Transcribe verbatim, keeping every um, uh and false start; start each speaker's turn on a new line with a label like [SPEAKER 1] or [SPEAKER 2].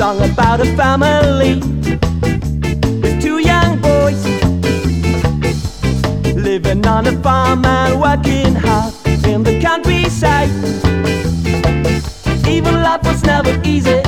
[SPEAKER 1] song about a family with two young boys living on a farm and working hard in the countryside. Even life was never easy,